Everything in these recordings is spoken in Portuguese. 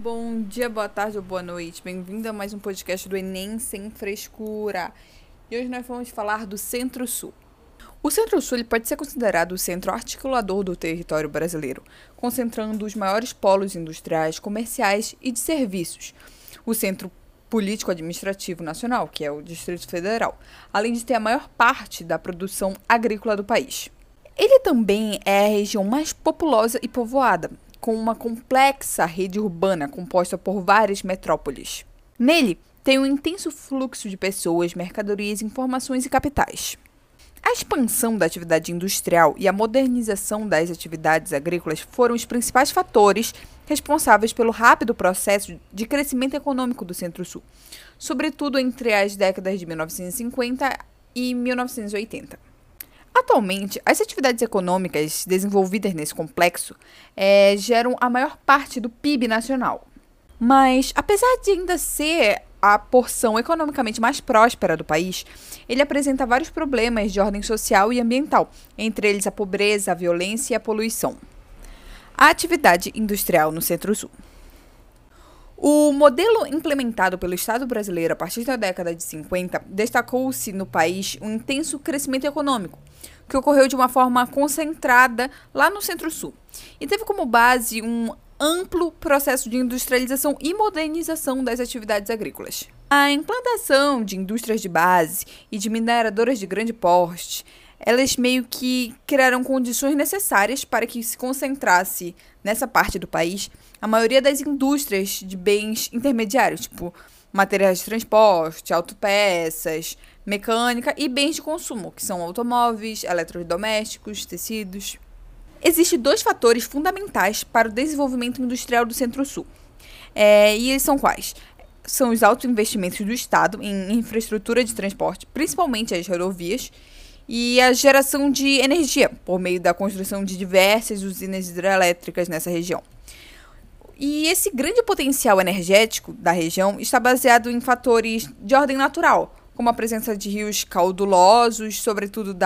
Bom dia, boa tarde ou boa noite. Bem-vindo a mais um podcast do Enem Sem Frescura. E hoje nós vamos falar do Centro-Sul. O Centro-Sul ele pode ser considerado o centro articulador do território brasileiro, concentrando os maiores polos industriais, comerciais e de serviços. O centro político-administrativo nacional, que é o Distrito Federal, além de ter a maior parte da produção agrícola do país. Ele também é a região mais populosa e povoada, com uma complexa rede urbana composta por várias metrópoles. Nele, tem um intenso fluxo de pessoas, mercadorias, informações e capitais. A expansão da atividade industrial e a modernização das atividades agrícolas foram os principais fatores responsáveis pelo rápido processo de crescimento econômico do Centro-Sul, sobretudo entre as décadas de 1950 e 1980. Atualmente, as atividades econômicas desenvolvidas nesse complexo geram a maior parte do PIB nacional. Mas, apesar de ainda ser a porção economicamente mais próspera do país, ele apresenta vários problemas de ordem social e ambiental, entre eles a pobreza, a violência e a poluição. A atividade industrial no Centro-Sul. O modelo implementado pelo Estado brasileiro a partir da década de 50 destacou-se no país um intenso crescimento econômico, que ocorreu de uma forma concentrada lá no Centro-Sul, e teve como base um amplo processo de industrialização e modernização das atividades agrícolas. A implantação de indústrias de base e de mineradoras de grande porte, elas meio que criaram condições necessárias para que se concentrasse nessa parte do país a maioria das indústrias de bens intermediários, tipo materiais de transporte, autopeças, mecânica e bens de consumo, que são automóveis, eletrodomésticos, tecidos. Existem dois fatores fundamentais para o desenvolvimento industrial do Centro-Sul. E eles são quais? São os altos investimentos do Estado em infraestrutura de transporte, principalmente as rodovias, e a geração de energia, por meio da construção de diversas usinas hidrelétricas nessa região. E esse grande potencial energético da região está baseado em fatores de ordem natural, como a presença de rios caudulosos, sobretudo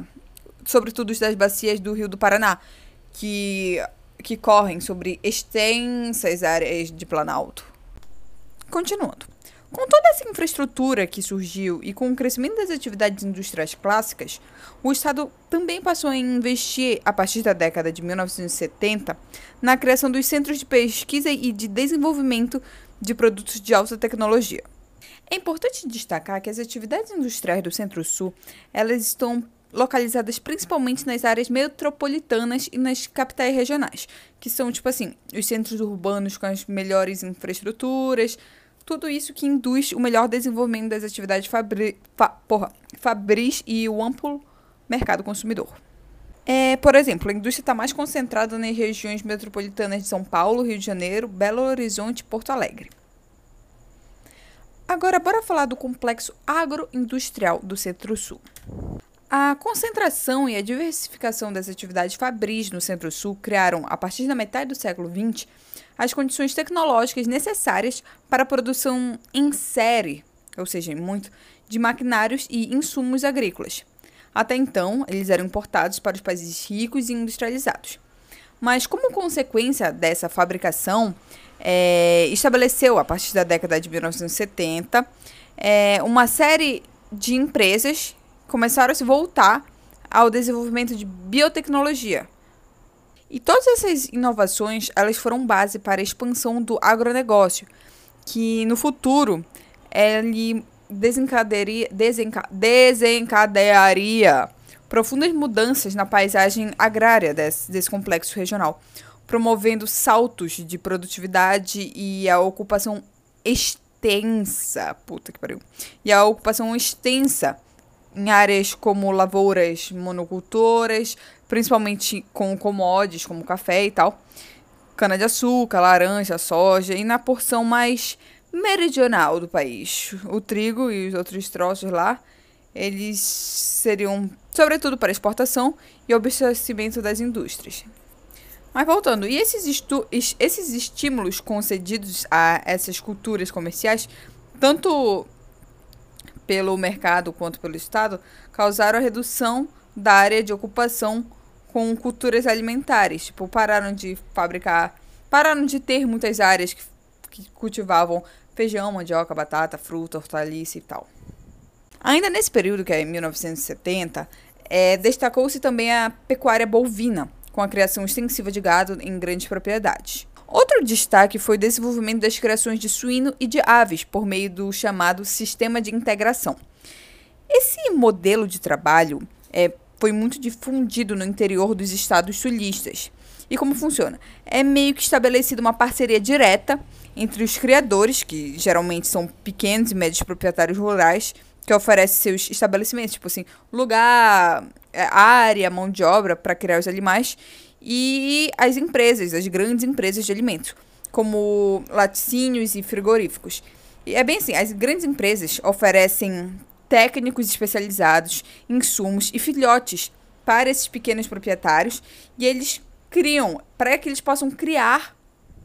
das bacias do Rio do Paraná, que correm sobre extensas áreas de planalto. Continuando. Com toda essa infraestrutura que surgiu e com o crescimento das atividades industriais clássicas, o Estado também passou a investir, a partir da década de 1970, na criação dos centros de pesquisa e de desenvolvimento de produtos de alta tecnologia. É importante destacar que as atividades industriais do Centro-Sul, elas estão localizadas principalmente nas áreas metropolitanas e nas capitais regionais, que são, os centros urbanos com as melhores infraestruturas, tudo isso que induz o melhor desenvolvimento das atividades fabris e o amplo mercado consumidor. Por exemplo, a indústria está mais concentrada nas regiões metropolitanas de São Paulo, Rio de Janeiro, Belo Horizonte e Porto Alegre. Agora, bora falar do complexo agroindustrial do Centro-Sul. A concentração e a diversificação das atividades fabris no Centro-Sul criaram, a partir da metade do século XX, as condições tecnológicas necessárias para a produção em série, ou seja, de maquinários e insumos agrícolas. Até então, eles eram importados para os países ricos e industrializados. Mas, como consequência dessa fabricação, estabeleceu, a partir da década de 1970, uma série de empresas começaram a se voltar ao desenvolvimento de biotecnologia. E todas essas inovações, elas foram base para a expansão do agronegócio, que no futuro ele desencadearia profundas mudanças na paisagem agrária desse complexo regional, promovendo saltos de produtividade e a ocupação extensa, em áreas como lavouras monocultoras, principalmente com commodities como café e tal, cana-de-açúcar, laranja, soja, e na porção mais meridional do país, o trigo e os outros troços lá, eles seriam sobretudo para exportação e abastecimento das indústrias. Mas voltando, e esses estímulos concedidos a essas culturas comerciais, tanto pelo mercado quanto pelo Estado, causaram a redução da área de ocupação com culturas alimentares. Pararam de ter muitas áreas que cultivavam feijão, mandioca, batata, fruta, hortaliça e tal. Ainda nesse período, que é em 1970, destacou-se também a pecuária bovina, com a criação extensiva de gado em grandes propriedades. Outro destaque foi o desenvolvimento das criações de suíno e de aves, por meio do chamado sistema de integração. Esse modelo de trabalho foi muito difundido no interior dos estados sulistas. E como funciona? É meio que estabelecida uma parceria direta entre os criadores, que geralmente são pequenos e médios proprietários rurais, que oferecem seus estabelecimentos, tipo assim, lugar, área, mão de obra para criar os animais, e as empresas, as grandes empresas de alimentos, como laticínios e frigoríficos. E é bem assim, as grandes empresas oferecem técnicos especializados, insumos e filhotes para esses pequenos proprietários, e eles criam, para que eles possam criar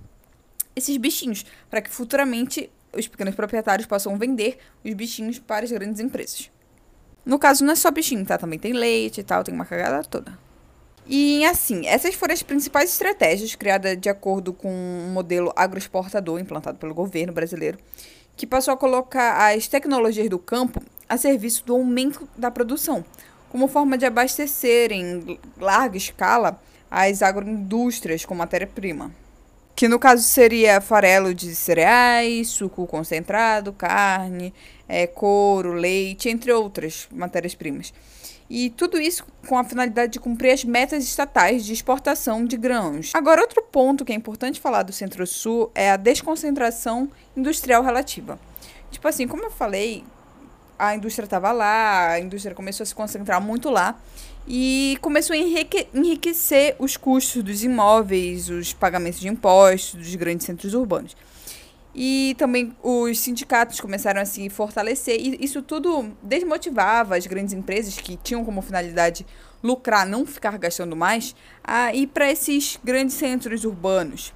esses bichinhos, para que futuramente os pequenos proprietários possam vender os bichinhos para as grandes empresas. No caso, não é só bichinho, tá? Também tem leite e tal, tem uma cagada toda. E assim, essas foram as principais estratégias criadas de acordo com um modelo agroexportador implantado pelo governo brasileiro, que passou a colocar as tecnologias do campo a serviço do aumento da produção, como forma de abastecer em larga escala as agroindústrias com matéria-prima, que no caso seria farelo de cereais, suco concentrado, carne, couro, leite, entre outras matérias-primas. E tudo isso com a finalidade de cumprir as metas estatais de exportação de grãos. Agora, outro ponto que é importante falar do Centro-Sul é a desconcentração industrial relativa. Tipo assim, como eu falei, a indústria estava lá, a indústria começou a se concentrar muito lá e começou a enriquecer os custos dos imóveis, os pagamentos de impostos dos grandes centros urbanos. E também os sindicatos começaram a se fortalecer e isso tudo desmotivava as grandes empresas que tinham como finalidade lucrar, não ficar gastando mais, a ir para esses grandes centros urbanos.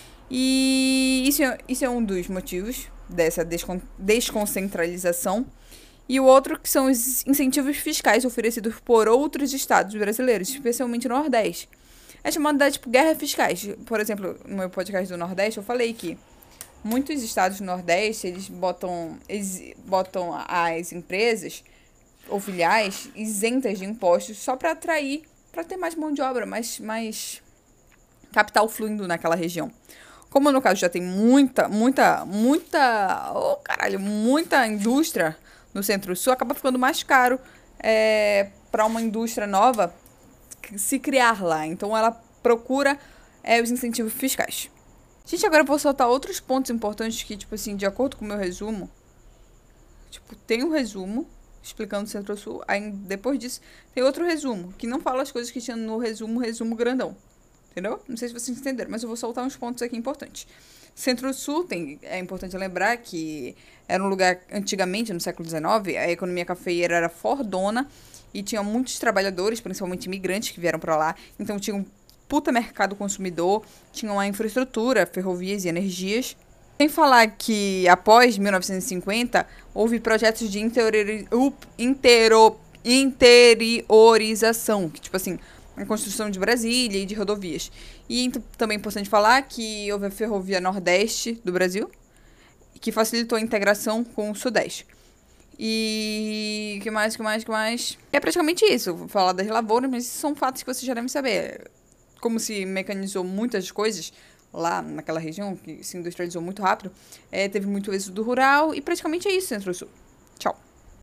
E isso é um dos motivos dessa desconcentralização. E o outro que são os incentivos fiscais oferecidos por outros estados brasileiros, especialmente no Nordeste. É chamada de guerra fiscais. Por exemplo, no meu podcast do Nordeste eu falei que muitos estados do Nordeste, eles botam as empresas ou filiais isentas de impostos só para atrair, para ter mais mão de obra, mais capital fluindo naquela região. Como no caso já tem muita indústria no Centro-Sul, acaba ficando mais caro para uma indústria nova se criar lá. Então ela procura os incentivos fiscais. Gente, agora eu vou soltar outros pontos importantes que, tipo assim, de acordo com o meu resumo, tipo, tem um resumo explicando o Centro-Sul, aí depois disso tem outro resumo, que não fala as coisas que tinha no resumo grandão. Entendeu? Não sei se vocês entenderam, mas eu vou soltar uns pontos aqui importantes. Centro-Sul, é importante lembrar que era um lugar, antigamente, no século XIX, a economia cafeeira era fordona e tinha muitos trabalhadores, principalmente imigrantes, que vieram para lá. Então tinha um puta mercado consumidor, tinha uma infraestrutura, ferrovias e energias. Sem falar que, após 1950, houve projetos de interiorização, que, tipo assim, a construção de Brasília e de rodovias. E também é importante falar que houve a Ferrovia Nordeste do Brasil, que facilitou a integração com o Sudeste. E que mais? É praticamente isso. Vou falar das lavouras, mas são fatos que vocês já devem saber. Como se mecanizou muitas coisas lá naquela região, que se industrializou muito rápido, teve muito êxodo rural, e praticamente é isso, Centro-Sul. Tchau.